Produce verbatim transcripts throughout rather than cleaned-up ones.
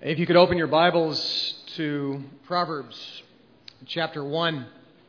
If you could open your Bibles to Proverbs chapter one.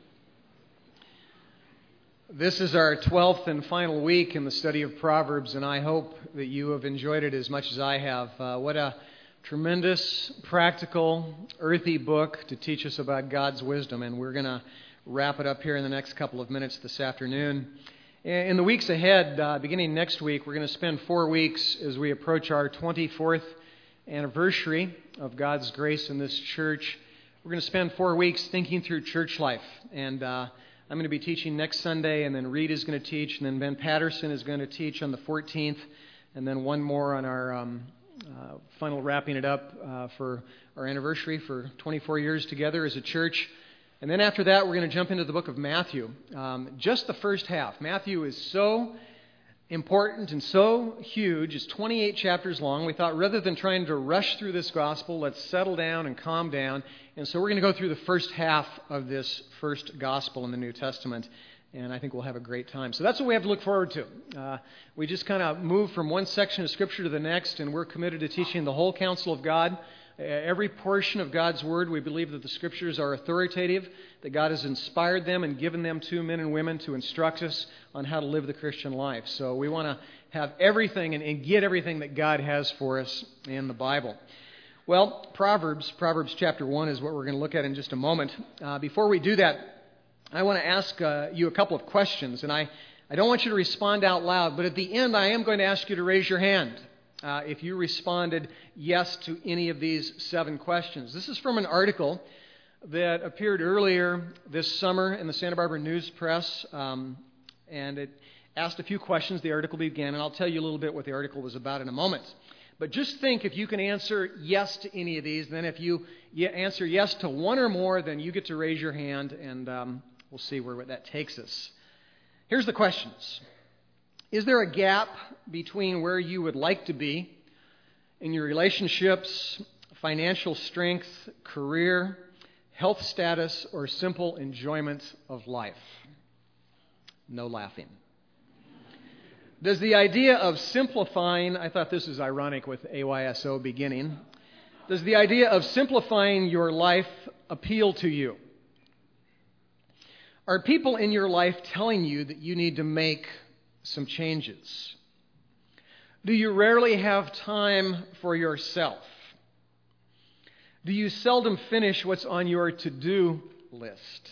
This is our twelfth and final week in the study of Proverbs, and I hope that you have enjoyed it as much as I have. Uh, what a tremendous, practical, earthy book to teach us about God's wisdom, and we're going to wrap it up here in the next couple of minutes this afternoon. In the weeks ahead, uh, beginning next week, we're going to spend four weeks as we approach our twenty-fourth anniversary of God's grace in this church. We're going to spend four weeks thinking through church life, and uh, I'm going to be teaching next Sunday, and then Reed is going to teach, and then Ben Patterson is going to teach on the fourteenth, and then one more on our um, uh, final wrapping it up uh, for our anniversary for twenty-four years together as a church. And then after that, we're going to jump into the book of Matthew. Um, just the first half. Matthew is so important and so huge. It's twenty-eight chapters long. We thought rather than trying to rush through this gospel, let's settle down and calm down. And so we're going to go through the first half of this first gospel in the New Testament. And I think we'll have a great time. So that's what we have to look forward to. Uh, we just kind of move from one section of Scripture to the next, and we're committed to teaching the whole counsel of God. Every portion of God's Word, we believe that the Scriptures are authoritative, that God has inspired them and given them to men and women to instruct us on how to live the Christian life. So we want to have everything and, and get everything that God has for us in the Bible. Well, Proverbs, Proverbs chapter one is what we're going to look at in just a moment. Uh, before we do that, I want to ask uh, you a couple of questions, and I, I don't want you to respond out loud, but at the end I am going to ask you to raise your hand. Uh, if you responded yes to any of these seven questions. This is from an article that appeared earlier this summer in the Santa Barbara News Press, um, and it asked a few questions. The article began, and I'll tell you a little bit what the article was about in a moment. But just think if you can answer yes to any of these, then if you answer yes to one or more, then you get to raise your hand, and um, we'll see where that takes us. Here's the questions. Is there a gap between where you would like to be in your relationships, financial strength, career, health status, or simple enjoyment of life? No laughing. Does the idea of simplifying, I thought this was ironic with A Y S O beginning, does the idea of simplifying your life appeal to you? Are people in your life telling you that you need to make some changes? Do you rarely have time for yourself? Do you seldom finish what's on your to-do list?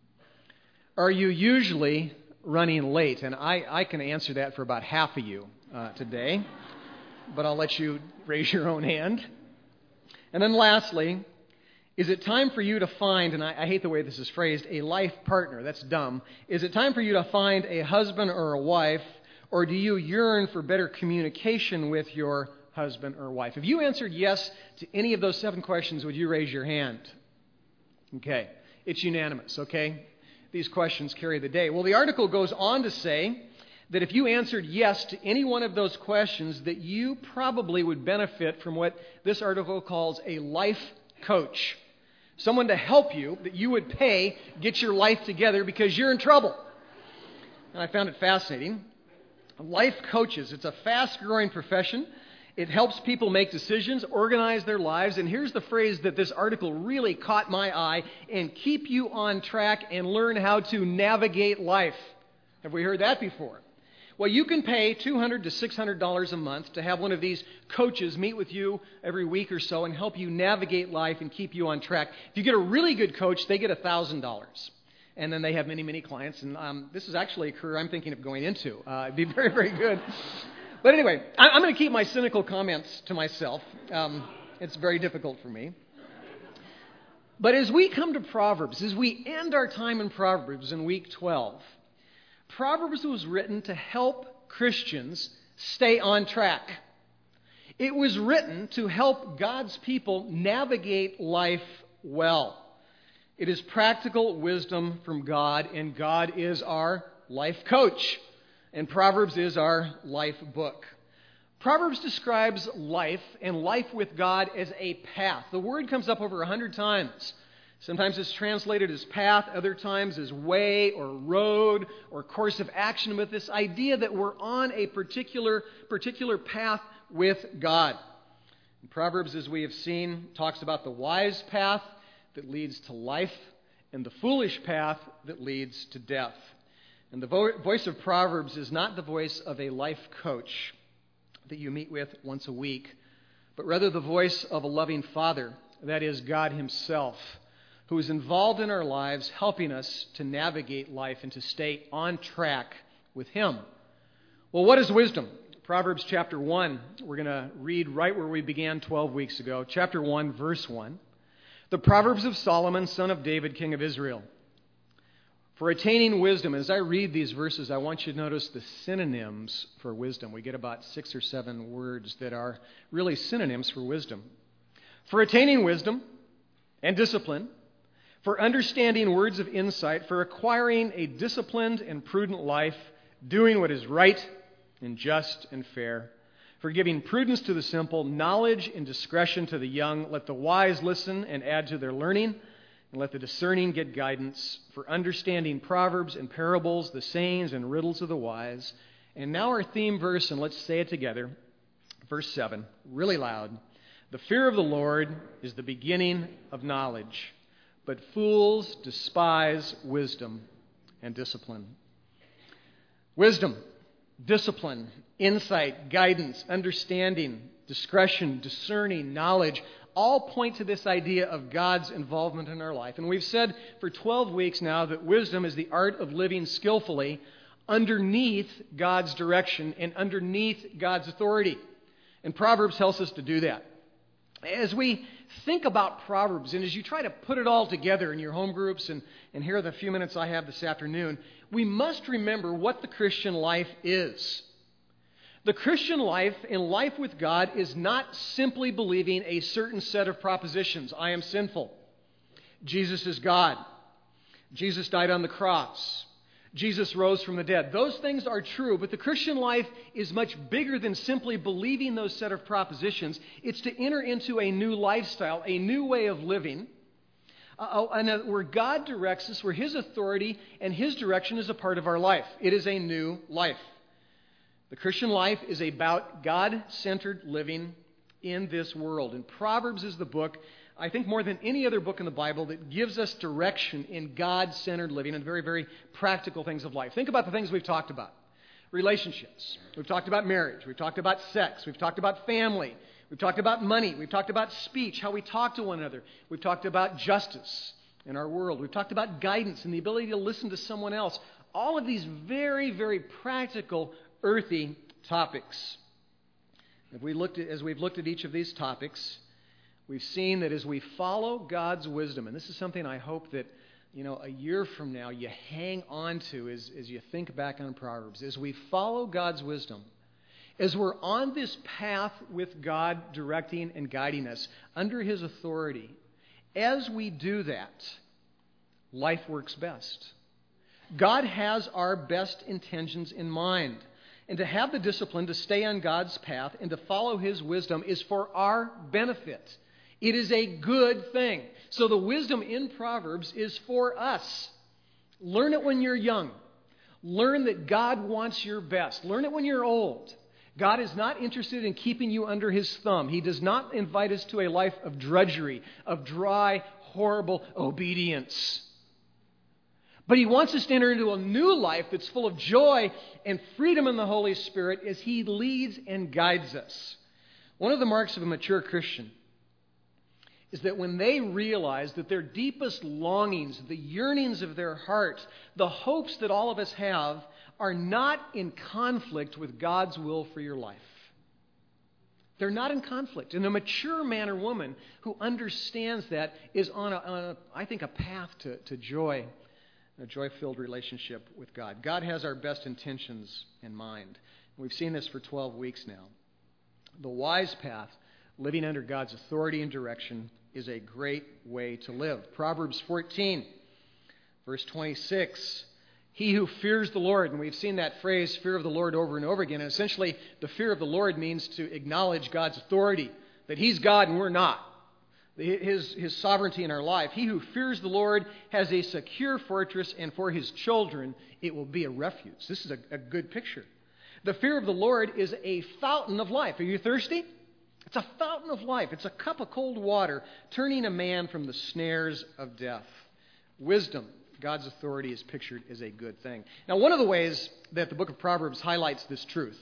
Are you usually running late? And I, I can answer that for about half of you uh, today, but I'll let you raise your own hand. And then lastly, is it time for you to find, and I, I hate the way this is phrased, a life partner? That's dumb. Is it time for you to find a husband or a wife, or do you yearn for better communication with your husband or wife? If you answered yes to any of those seven questions, would you raise your hand? Okay. It's unanimous, okay? These questions carry the day. Well, the article goes on to say that if you answered yes to any one of those questions, that you probably would benefit from what this article calls a life coach. Someone to help you that you would pay get your life together because you're in trouble. And I found it fascinating. Life coaches, it's a fast-growing profession. It helps people make decisions, organize their lives. And here's the phrase that this article really caught my eye: and keep you on track and learn how to navigate life. Have we heard that before? Well, you can pay two hundred to six hundred dollars a month to have one of these coaches meet with you every week or so and help you navigate life and keep you on track. If you get a really good coach, they get one thousand dollars. And then they have many, many clients. And um, this is actually a career I'm thinking of going into. Uh, it'd be very, very good. But anyway, I- I'm going to keep my cynical comments to myself. Um, it's very difficult for me. But as we come to Proverbs, as we end our time in Proverbs in week twelve, Proverbs was written to help Christians stay on track. It was written to help God's people navigate life well. It is practical wisdom from God, and God is our life coach, and Proverbs is our life book. Proverbs describes life and life with God as a path. The word comes up over a hundred times. Sometimes it's translated as path, other times as way or road or course of action, with this idea that we're on a particular, particular path with God. And Proverbs, as we have seen, talks about the wise path that leads to life and the foolish path that leads to death. And the vo- voice of Proverbs is not the voice of a life coach that you meet with once a week, but rather the voice of a loving Father, that is God Himself, who is involved in our lives, helping us to navigate life and to stay on track with Him. Well, what is wisdom? Proverbs chapter one, we're going to read right where we began twelve weeks ago. Chapter one, verse one. The Proverbs of Solomon, son of David, king of Israel. For attaining wisdom, as I read these verses, I want you to notice the synonyms for wisdom. We get about six or seven words that are really synonyms for wisdom. For attaining wisdom and discipline, for understanding words of insight, for acquiring a disciplined and prudent life, doing what is right and just and fair, for giving prudence to the simple, knowledge and discretion to the young. Let the wise listen and add to their learning, and let the discerning get guidance, for understanding proverbs and parables, the sayings and riddles of the wise. And now our theme verse, and let's say it together, verse seven, really loud. The fear of the Lord is the beginning of knowledge, but fools despise wisdom and discipline. Wisdom, discipline, insight, guidance, understanding, discretion, discerning, knowledge, all point to this idea of God's involvement in our life. And we've said for twelve weeks now that wisdom is the art of living skillfully underneath God's direction and underneath God's authority. And Proverbs tells us to do that. As we think about Proverbs, and as you try to put it all together in your home groups, and, and here are the few minutes I have this afternoon, we must remember what the Christian life is. The Christian life and life with God is not simply believing a certain set of propositions. I am sinful. Jesus is God. Jesus died on the cross. Jesus rose from the dead. Those things are true, but the Christian life is much bigger than simply believing those set of propositions. It's to enter into a new lifestyle, a new way of living, uh, and where God directs us, where His authority and His direction is a part of our life. It is a new life. The Christian life is about God-centered living in this world. And Proverbs is the book, I think more than any other book in the Bible, that gives us direction in God-centered living and very, very practical things of life. Think about the things we've talked about. Relationships. We've talked about marriage. We've talked about sex. We've talked about family. We've talked about money. We've talked about speech, how we talk to one another. We've talked about justice in our world. We've talked about guidance and the ability to listen to someone else. All of these very, very practical, earthy topics. If we looked at, as we've looked at each of these topics, we've seen that as we follow God's wisdom, and this is something I hope that, you know, a year from now you hang on to as, as you think back on Proverbs, as we follow God's wisdom, as we're on this path with God directing and guiding us under His authority, as we do that, life works best. God has our best intentions in mind. And to have the discipline to stay on God's path and to follow His wisdom is for our benefit. It is a good thing. So the wisdom in Proverbs is for us. Learn it when you're young. Learn that God wants your best. Learn it when you're old. God is not interested in keeping you under His thumb. He does not invite us to a life of drudgery, of dry, horrible obedience. But He wants us to enter into a new life that's full of joy and freedom in the Holy Spirit as He leads and guides us. One of the marks of a mature Christian is that when they realize that their deepest longings, the yearnings of their heart, the hopes that all of us have, are not in conflict with God's will for your life. They're not in conflict. And a mature man or woman who understands that is on, a, on a, I think, a path to, to joy, a joy-filled relationship with God. God has our best intentions in mind. We've seen this for twelve weeks now. The wise path, living under God's authority and direction, is a great way to live. Proverbs fourteen, verse twenty-six. He who fears the Lord, and we've seen that phrase, fear of the Lord, over and over again. And essentially, the fear of the Lord means to acknowledge God's authority, that He's God and we're not. His, his sovereignty in our life. He who fears the Lord has a secure fortress, and for his children it will be a refuge. This is a, a good picture. The fear of the Lord is a fountain of life. Are you thirsty? It's a fountain of life. It's a cup of cold water, turning a man from the snares of death. Wisdom, God's authority, is pictured as a good thing. Now, one of the ways that the book of Proverbs highlights this truth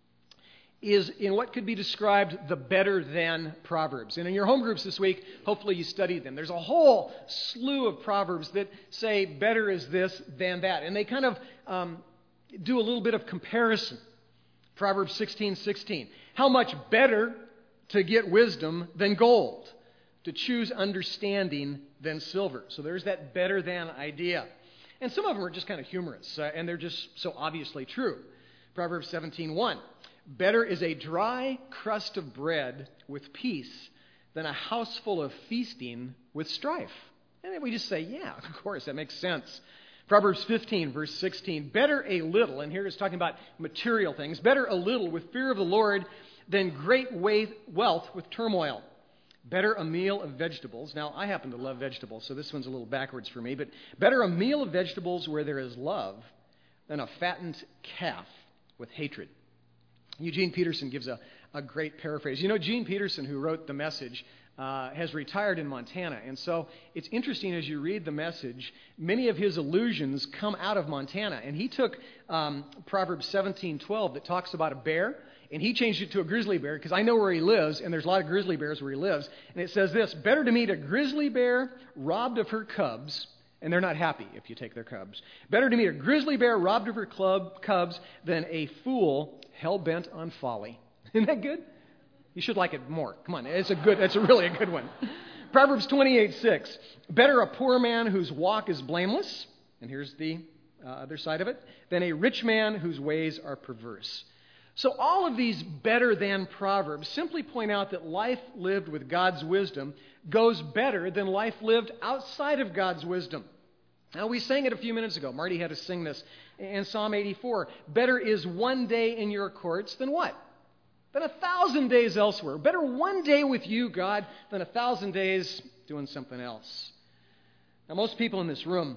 is in what could be described the better than Proverbs. And in your home groups this week, hopefully you studied them. There's a whole slew of Proverbs that say better is this than that. And they kind of um, do a little bit of comparison. Proverbs sixteen sixteen. How much better to get wisdom than gold, to choose understanding than silver. So there's that better than idea. And some of them are just kind of humorous, uh, and they're just so obviously true. Proverbs seventeen one. Better is a dry crust of bread with peace than a house full of feasting with strife. And then we just say, yeah, of course, that makes sense. Proverbs fifteen, verse sixteen. Better a little, and here it's talking about material things, better a little with fear of the Lord than great wealth with turmoil. Better a meal of vegetables. Now, I happen to love vegetables, so this one's a little backwards for me. But better a meal of vegetables where there is love than a fattened calf with hatred. Eugene Peterson gives a, a great paraphrase. You know, Gene Peterson, who wrote The Message, uh, has retired in Montana. And so it's interesting as you read The Message, many of his allusions come out of Montana. And he took um, Proverbs seventeen twelve that talks about a bear, and he changed it to a grizzly bear, because I know where he lives, and there's a lot of grizzly bears where he lives. And it says this: better to meet a grizzly bear robbed of her cubs, and they're not happy if you take their cubs. Better to meet a grizzly bear robbed of her club, cubs than a fool hell-bent on folly. Isn't that good? You should like it more. Come on, it's a good, it's a really a good one. Proverbs twenty-eight six. Better a poor man whose walk is blameless, and here's the uh, other side of it, than a rich man whose ways are perverse. So all of these better than Proverbs simply point out that life lived with God's wisdom goes better than life lived outside of God's wisdom. Now, we sang it a few minutes ago. Marty had us sing this in Psalm eighty-four. Better is one day in your courts than what? Than a thousand days elsewhere. Better one day with you, God, than a thousand days doing something else. Now, most people in this room,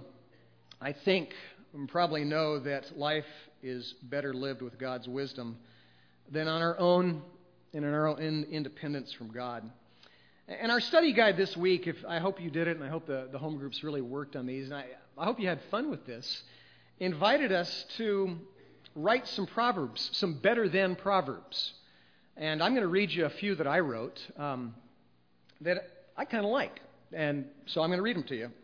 I think, probably know that life is better lived with God's wisdom than on our own and in our own independence from God. And our study guide this week, if I hope you did it, and I hope the, the home groups really worked on these, and I, I hope you had fun with this, invited us to write some proverbs, some better than proverbs. And I'm going to read you a few that I wrote um, that I kind of like. And so I'm going to read them to you.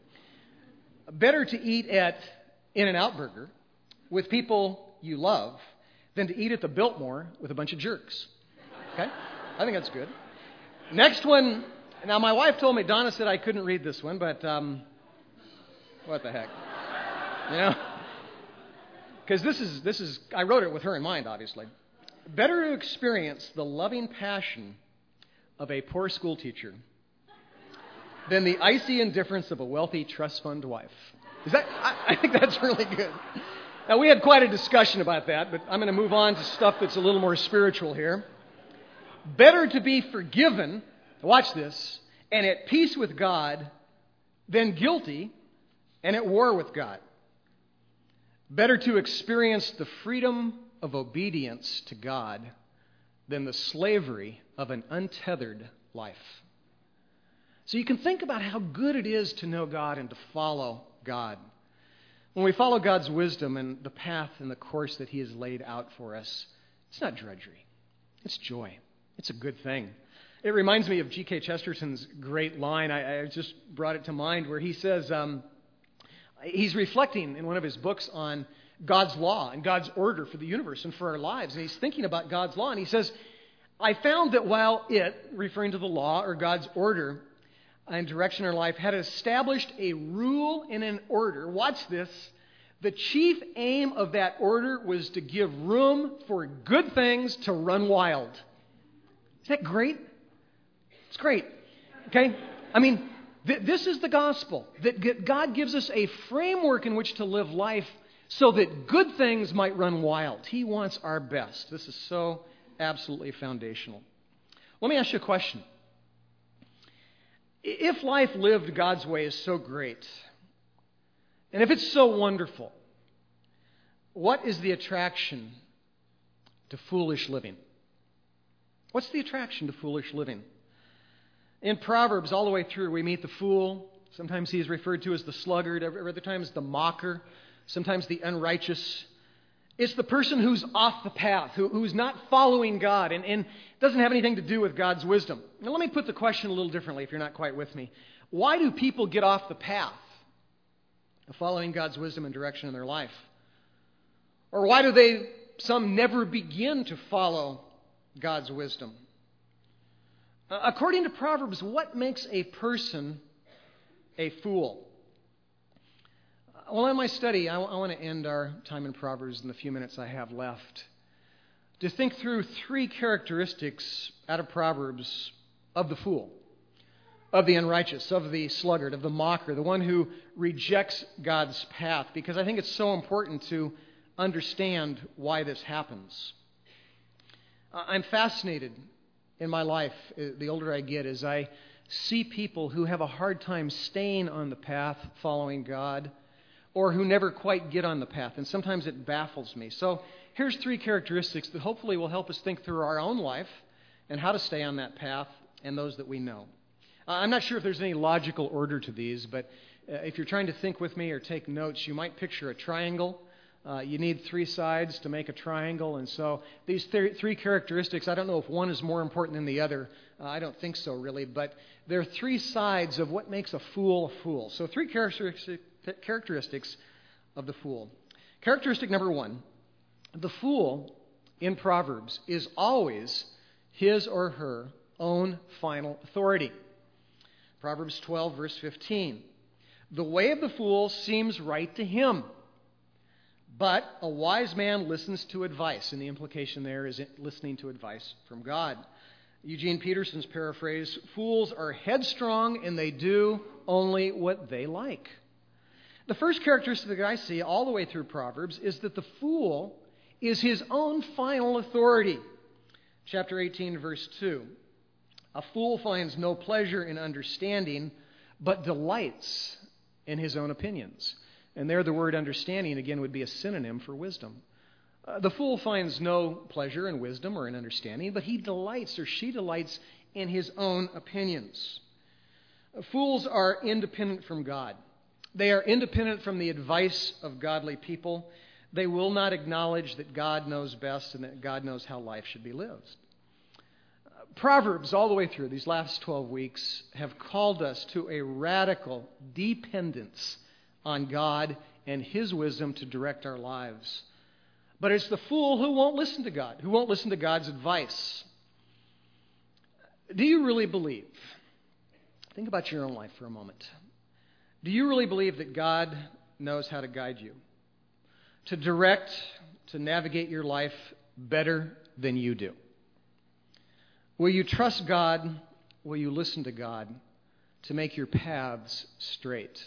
Better to eat at In-N-Out Burger with people you love than to eat at the Biltmore with a bunch of jerks. Okay? I think that's good. Next one. Now, my wife told me, Donna said I couldn't read this one, but um, what the heck? You know? Because this is, this is, I wrote it with her in mind, obviously. Better to experience the loving passion of a poor school teacher than the icy indifference of a wealthy trust fund wife. Is that? I, I think that's really good. Now, we had quite a discussion about that, but I'm going to move on to stuff that's a little more spiritual here. Better to be forgiven, watch this, and at peace with God than guilty and at war with God. Better to experience the freedom of obedience to God than the slavery of an untethered life. So you can think about how good it is to know God and to follow God. When we follow God's wisdom and the path and the course that He has laid out for us, it's not drudgery. It's joy. It's a good thing. It reminds me of G K Chesterton's great line. I, I just brought it to mind where he says, um, he's reflecting in one of his books on God's law and God's order for the universe and for our lives. And he's thinking about God's law. And he says, I found that while it, referring to the law or God's order and direction in our life, had established a rule and an order, watch this, the chief aim of that order was to give room for good things to run wild. Is that great? It's great. Okay? I mean, th- this is the gospel, that God gives us a framework in which to live life so that good things might run wild. He wants our best. This is so absolutely foundational. Let me ask you a question. If life lived God's way is so great, and if it's so wonderful, what is the attraction to foolish living? What's the attraction to foolish living? In Proverbs, all the way through, we meet the fool. Sometimes he is referred to as the sluggard, other times the mocker, sometimes the unrighteous. It's the person who's off the path, who, who's not following God and, and doesn't have anything to do with God's wisdom. Now, let me put the question a little differently if you're not quite with me. Why do people get off the path of following God's wisdom and direction in their life? Or why do they, some never begin to follow God's wisdom? Uh, according to Proverbs, what makes a person a fool? Well, in my study, I, I want to end our time in Proverbs in the few minutes I have left to think through three characteristics out of Proverbs of the fool, of the unrighteous, of the sluggard, of the mocker, the one who rejects God's path, because I think it's so important to understand why this happens. I'm fascinated in my life, the older I get, as I see people who have a hard time staying on the path, following God, or who never quite get on the path. And sometimes it baffles me. So here's three characteristics that hopefully will help us think through our own life and how to stay on that path and those that we know. Uh, I'm not sure if there's any logical order to these, but uh, if you're trying to think with me or take notes, you might picture a triangle. Uh, you need three sides to make a triangle. And so these th- three characteristics, I don't know if one is more important than the other. Uh, I don't think so, really. But there are three sides of what makes a fool a fool. So three characteristics characteristics of the fool. Characteristic number one, the fool in Proverbs is always his or her own final authority. Proverbs twelve, verse fifteen. The way of the fool seems right to him, but a wise man listens to advice. And the implication there is listening to advice from God. Eugene Peterson's paraphrase, fools are headstrong and they do only what they like. The first characteristic that I see all the way through Proverbs is that the fool is his own final authority. Chapter eighteen, verse two. A fool finds no pleasure in understanding, but delights in his own opinions. And there the word understanding, again, would be a synonym for wisdom. Uh, the fool finds no pleasure in wisdom or in understanding, but he delights or she delights in his own opinions. Uh, fools are independent from God. They are independent from the advice of godly people. They will not acknowledge that God knows best and that God knows how life should be lived. Uh, Proverbs, all the way through these last twelve weeks, have called us to a radical dependence on God and His wisdom to direct our lives. But it's the fool who won't listen to God, who won't listen to God's advice. Do you really believe? Think about your own life for a moment. Do you really believe that God knows how to guide you, to direct, to navigate your life better than you do? Will you trust God? Will you listen to God to make your paths straight?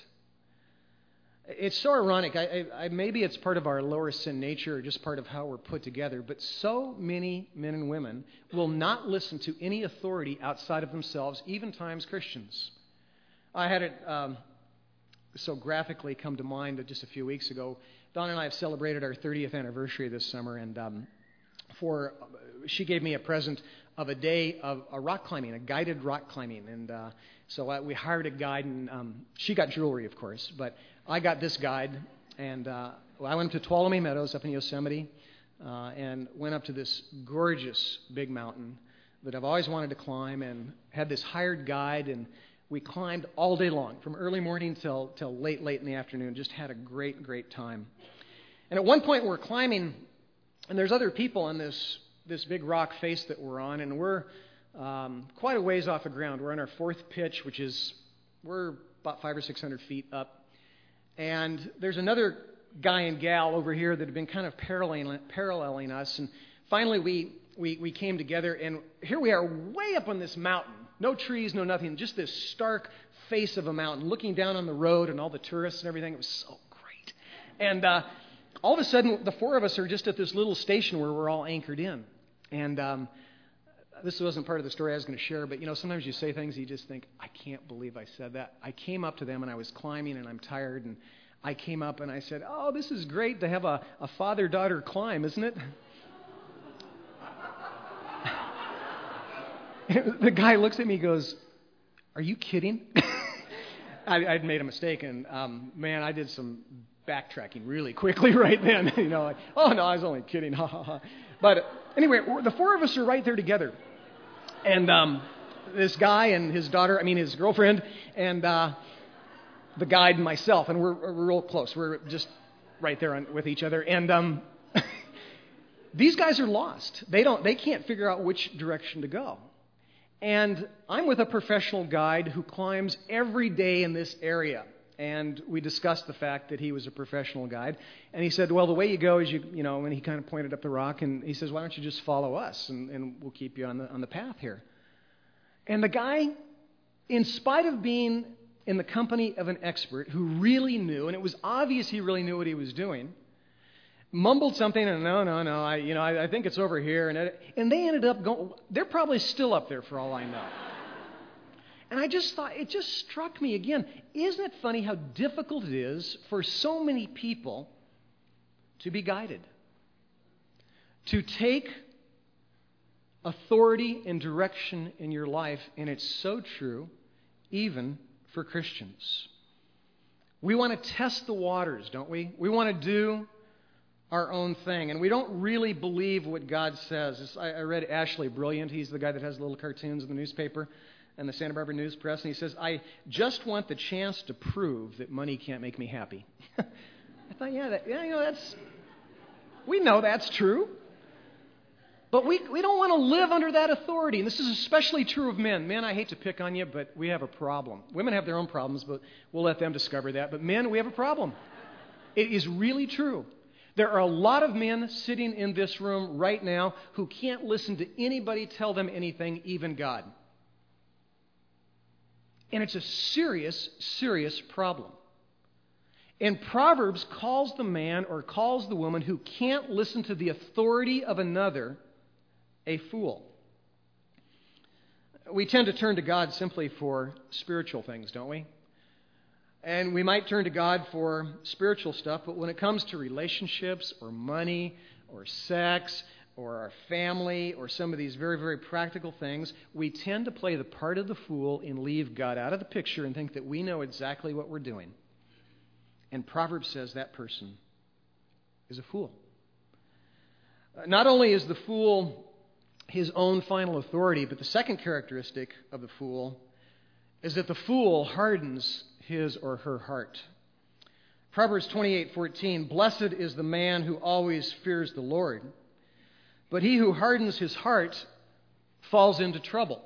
It's so ironic. I, I, I, maybe it's part of our lower sin nature or just part of how we're put together, but so many men and women will not listen to any authority outside of themselves, even times Christians. I had it um, so graphically come to mind that just a few weeks ago, Dawn and I have celebrated our thirtieth anniversary this summer, and um, for she gave me a present of a day of a rock climbing, a guided rock climbing, and uh, so I, we hired a guide, and um, she got jewelry, of course, but I got this guide, and uh, I went to Tuolumne Meadows up in Yosemite, uh, and went up to this gorgeous big mountain that I've always wanted to climb, and had this hired guide, and we climbed all day long, from early morning till till late, late in the afternoon. Just had a great, great time. And at one point we're climbing, and there's other people on this this big rock face that we're on, and we're um, quite a ways off the ground. We're on our fourth pitch, which is, we're about five or six hundred feet up. And there's another guy and gal over here that have been kind of paralleling, paralleling us. And finally we, we, we came together, and here we are way up on this mountain. No trees, no nothing, just this stark face of a mountain, looking down on the road and all the tourists and everything. It was so great. And uh, all of a sudden, the four of us are just at this little station where we're all anchored in. And um, this wasn't part of the story I was going to share, but, you know, sometimes you say things you just think, I can't believe I said that. I came up to them, and I was climbing, and I'm tired, and I came up, and I said, oh, this is great to have a, a father-daughter climb, isn't it? The guy looks at me and goes, "Are you kidding?" I, I'd made a mistake, and um, man, I did some backtracking really quickly right then. You know, like, oh no, I was only kidding, ha ha ha. But anyway, the four of us are right there together, and um, this guy and his daughter, I mean his girlfriend, and uh, the guide and myself, and we're, we're real close. We're just right there on, with each other, and um, these guys are lost. They don't, they can't figure out which direction to go. And I'm with a professional guide who climbs every day in this area. And we discussed the fact that he was a professional guide. And he said, well, the way you go is you, you know, and he kind of pointed up the rock, and he says, why don't you just follow us, and, and we'll keep you on the on the path here. And the guy, in spite of being in the company of an expert who really knew, and it was obvious he really knew what he was doing, mumbled something, and no, no, no, I, you know, I, I think it's over here, and it, and they ended up going. They're probably still up there for all I know. And I just thought, it just struck me again. Isn't it funny how difficult it is for so many people to be guided, to take authority and direction in your life? And it's so true, even for Christians. We want to test the waters, don't we? We want to do our own thing, and we don't really believe what God says. I, I read Ashley Brilliant. He's the guy that has little cartoons in the newspaper and the Santa Barbara News Press, and he says, I just want the chance to prove that money can't make me happy. I thought, yeah, that, yeah, you know, that's, we know that's true. But we, we don't want to live under that authority. And this is especially true of men. Men, I hate to pick on you, but we have a problem. Women have their own problems, but we'll let them discover that. But men, we have a problem. It is really true. There are a lot of men sitting in this room right now who can't listen to anybody tell them anything, even God. And it's a serious, serious problem. And Proverbs calls the man or calls the woman who can't listen to the authority of another a fool. We tend to turn to God simply for spiritual things, don't we? And we might turn to God for spiritual stuff, but when it comes to relationships or money or sex or our family or some of these very, very practical things, we tend to play the part of the fool and leave God out of the picture and think that we know exactly what we're doing. And Proverbs says that person is a fool. Not only is the fool his own final authority, but the second characteristic of the fool is that the fool hardens his or her heart. Proverbs twenty-eight fourteen, blessed is the man who always fears the Lord, but he who hardens his heart falls into trouble.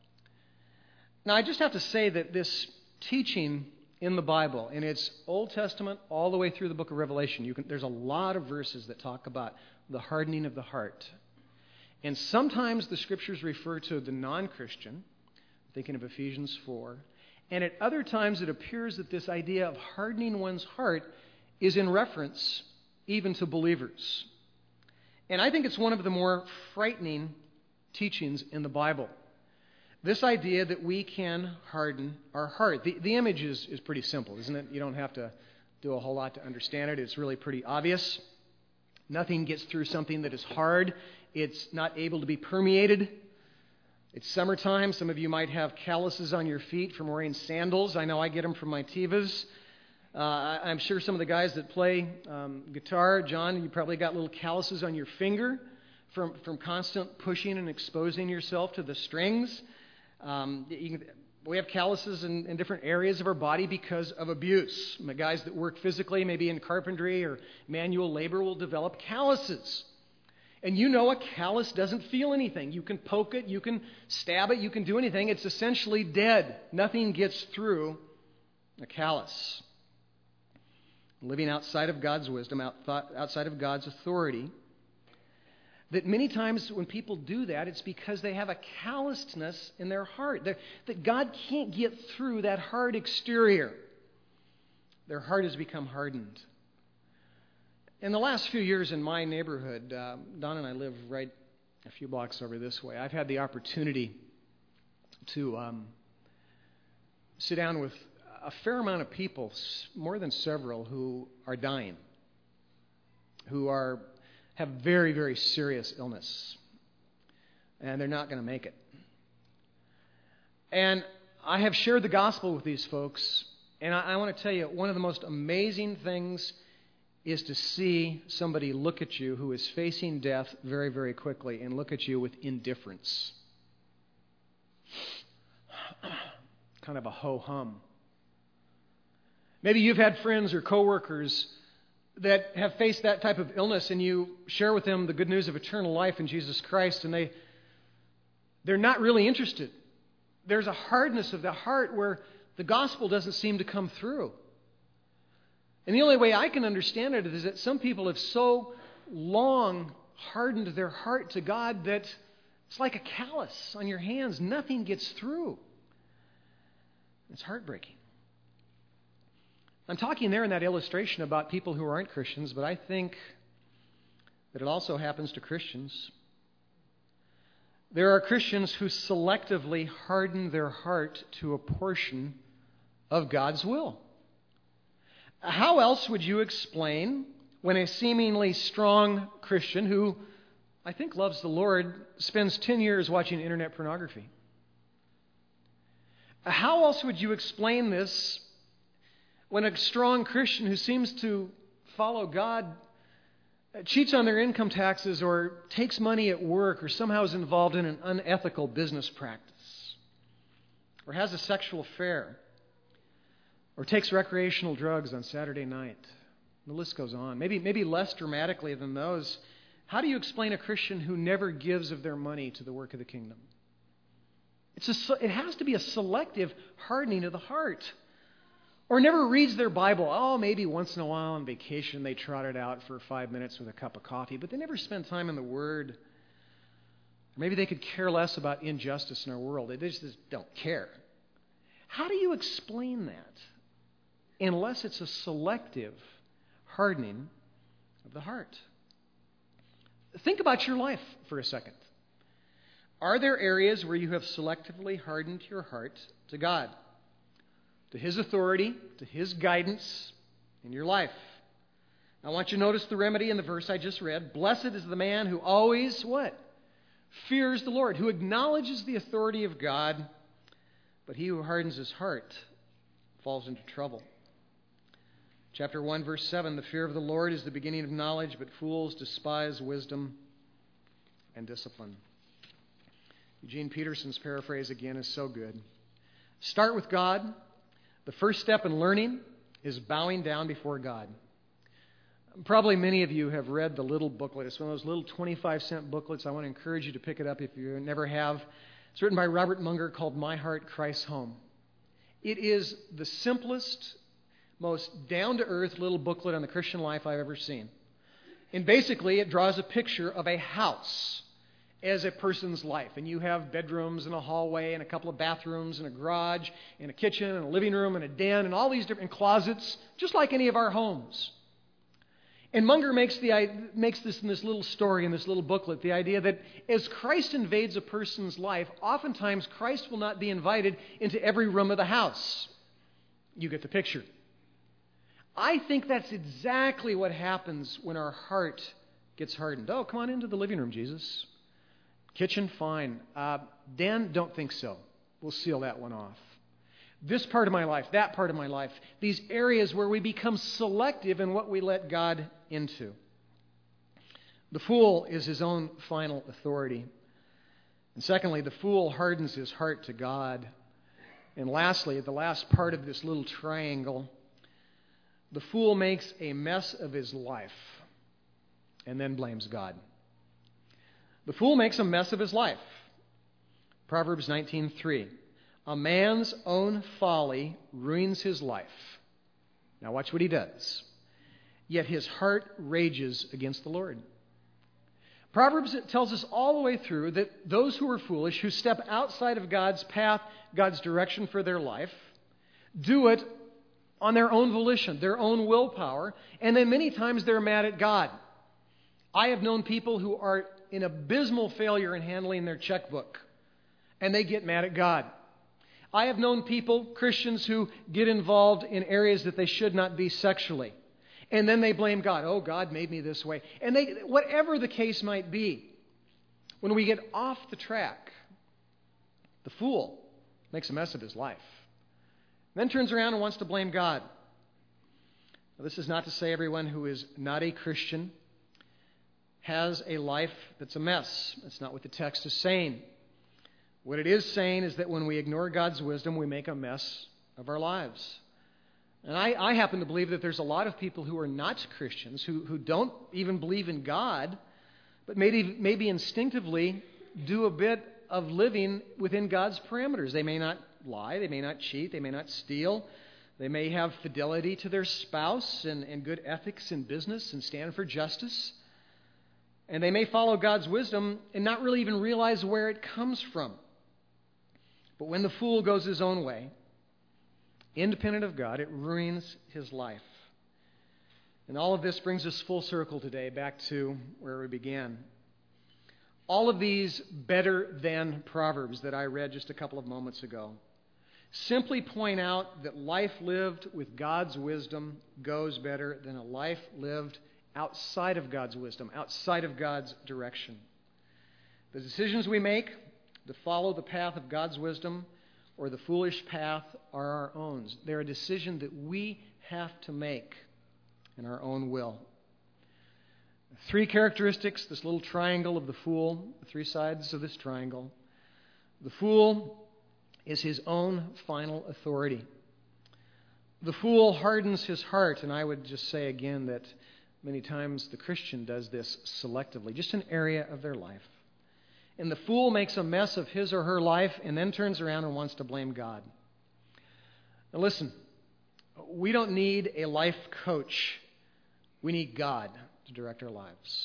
Now, I just have to say that this teaching in the Bible, in its Old Testament all the way through the book of Revelation, you can, there's a lot of verses that talk about the hardening of the heart. And sometimes the Scriptures refer to the non-Christian, thinking of Ephesians four, and at other times it appears that this idea of hardening one's heart is in reference even to believers. And I think it's one of the more frightening teachings in the Bible. This idea that we can harden our heart. The, the image is, is pretty simple, isn't it? You don't have to do a whole lot to understand it. It's really pretty obvious. Nothing gets through something that is hard. It's not able to be permeated. It's summertime. Some of you might have calluses on your feet from wearing sandals. I know I get them from my Tevas. Uh, I, I'm sure some of the guys that play um, guitar, John, you probably got little calluses on your finger from, from constant pushing and exposing yourself to the strings. Um, you can, we have calluses in, in different areas of our body because of abuse. The guys that work physically, maybe in carpentry or manual labor, will develop calluses. And you know a callus doesn't feel anything. You can poke it, you can stab it, you can do anything. It's essentially dead. Nothing gets through a callus. Living outside of God's wisdom, outside of God's authority, that many times when people do that, it's because they have a callousness in their heart. They're, that God can't get through that hard exterior. Their heart has become hardened. In the last few years in my neighborhood, uh, Don and I live right a few blocks over this way. I've had the opportunity to um, sit down with a fair amount of people, more than several, who are dying, who are have very, very serious illness, and they're not going to make it. And I have shared the gospel with these folks, and I, I want to tell you, one of the most amazing things is to see somebody look at you who is facing death very, very quickly and look at you with indifference. Kind of a ho-hum. Maybe you've had friends or coworkers that have faced that type of illness, and you share with them the good news of eternal life in Jesus Christ, and they, they're not really interested. There's a hardness of the heart where the gospel doesn't seem to come through. And the only way I can understand it is that some people have so long hardened their heart to God that it's like a callus on your hands. Nothing gets through. It's heartbreaking. I'm talking there in that illustration about people who aren't Christians, but I think that it also happens to Christians. There are Christians who selectively harden their heart to a portion of God's will. How else would you explain when a seemingly strong Christian who I think loves the Lord spends ten years watching internet pornography? How else would you explain this when a strong Christian who seems to follow God cheats on their income taxes or takes money at work or somehow is involved in an unethical business practice or has a sexual affair or takes recreational drugs on Saturday night? The list goes on. Maybe, maybe less dramatically than those. How do you explain a Christian who never gives of their money to the work of the kingdom? It's a, it has to be a selective hardening of the heart. Or never reads their Bible. Oh, maybe once in a while on vacation they trot it out for five minutes with a cup of coffee, but they never spend time in the Word. Maybe they could care less about injustice in our world. They just don't care. How do you explain that unless it's a selective hardening of the heart? Think about your life for a second. Are there areas where you have selectively hardened your heart to God, to His authority, to His guidance in your life? I want you to notice the remedy in the verse I just read. Blessed is the man who always, what? Fears the Lord, who acknowledges the authority of God, but he who hardens his heart falls into trouble. Chapter one, verse seven, the fear of the Lord is the beginning of knowledge, but fools despise wisdom and discipline. Eugene Peterson's paraphrase again is so good. Start with God. The first step in learning is bowing down before God. Probably many of you have read the little booklet. It's one of those little twenty-five cent booklets. I want to encourage you to pick it up if you never have. It's written by Robert Munger called My Heart, Christ's Home. It is the simplest, most down-to-earth little booklet on the Christian life I've ever seen. And basically, it draws a picture of a house as a person's life. And you have bedrooms and a hallway and a couple of bathrooms and a garage and a kitchen and a living room and a den and all these different closets, just like any of our homes. And Munger makes the makes this in this little story, in this little booklet, the idea that as Christ invades a person's life, oftentimes Christ will not be invited into every room of the house. You get the picture. I think that's exactly what happens when our heart gets hardened. Oh, come on into the living room, Jesus. Kitchen, fine. Uh, den, don't think so. We'll seal that one off. This part of my life, that part of my life, these areas where we become selective in what we let God into. The fool is his own final authority. And secondly, the fool hardens his heart to God. And lastly, the last part of this little triangle, the fool makes a mess of his life and then blames God. The fool makes a mess of his life. Proverbs nineteen three. A man's own folly ruins his life. Now watch what he does. Yet his heart rages against the Lord. Proverbs tells us all the way through that those who are foolish, who step outside of God's path, God's direction for their life, do it on their own volition, their own willpower, and then many times they're mad at God. I have known people who are an abysmal failure in handling their checkbook, and they get mad at God. I have known people, Christians, who get involved in areas that they should not be sexually. And then they blame God. Oh, God made me this way. And they, whatever the case might be, when we get off the track, the fool makes a mess of his life. Then turns around and wants to blame God. Now, this is not to say everyone who is not a Christian has a life that's a mess. That's not what the text is saying. What it is saying is that when we ignore God's wisdom, we make a mess of our lives. And I, I happen to believe that there's a lot of people who are not Christians, who, who don't even believe in God, but maybe, maybe instinctively do a bit of living within God's parameters. They may not lie, they may not cheat, they may not steal, they may have fidelity to their spouse and, and good ethics in business and stand for justice. And they may follow God's wisdom and not really even realize where it comes from. But when the fool goes his own way, independent of God, it ruins his life. And all of this brings us full circle today back to where we began. All of these better than proverbs that I read just a couple of moments ago simply point out that life lived with God's wisdom goes better than a life lived outside of God's wisdom, outside of God's direction. The decisions we make to follow the path of God's wisdom or the foolish path are our own. They're a decision that we have to make in our own will. Three characteristics, this little triangle of the fool, the three sides of this triangle. The fool is his own final authority. The fool hardens his heart, and I would just say again that many times the Christian does this selectively, just an area of their life. And the fool makes a mess of his or her life and then turns around and wants to blame God. Now listen, we don't need a life coach. We need God to direct our lives.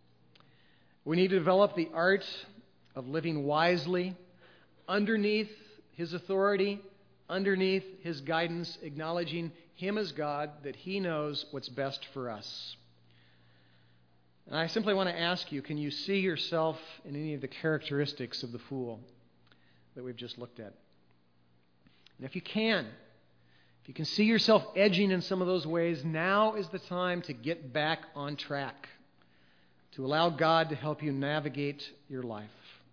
We need to develop the art of living wisely underneath His authority, underneath His guidance, acknowledging Him as God, that He knows what's best for us. And I simply want to ask you, can you see yourself in any of the characteristics of the fool that we've just looked at? And if you can, if you can see yourself edging in some of those ways, now is the time to get back on track, to allow God to help you navigate your life.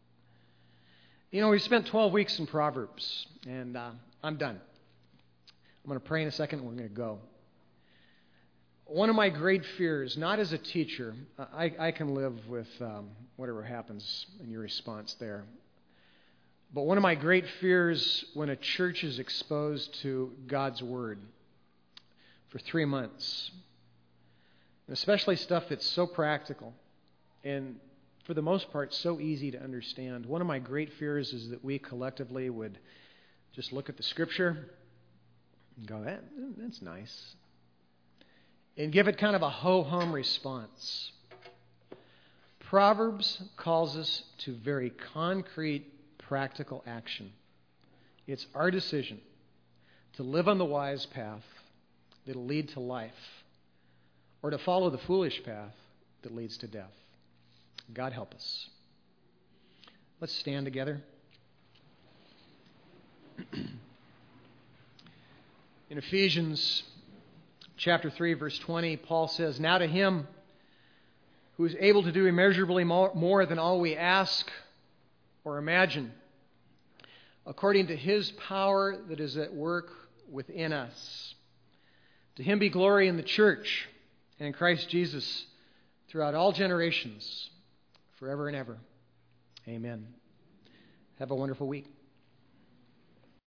You know, we've spent twelve weeks in Proverbs, and uh, I'm done. I'm going to pray in a second, and we're going to go. One of my great fears, not as a teacher, I, I can live with um, whatever happens in your response there. But one of my great fears when a church is exposed to God's Word for three months, and especially stuff that's so practical and for the most part so easy to understand, one of my great fears is that we collectively would just look at the Scripture and go, that, that's nice, and give it kind of a ho-hum response. Proverbs calls us to very concrete, practical action. It's our decision to live on the wise path that'll lead to life, or to follow the foolish path that leads to death. God help us. Let's stand together. In Ephesians chapter three, verse twenty, Paul says, "Now to Him who is able to do immeasurably more, more than all we ask or imagine, according to His power that is at work within us. To Him be glory in the church and in Christ Jesus throughout all generations, forever and ever. Amen." Have a wonderful week.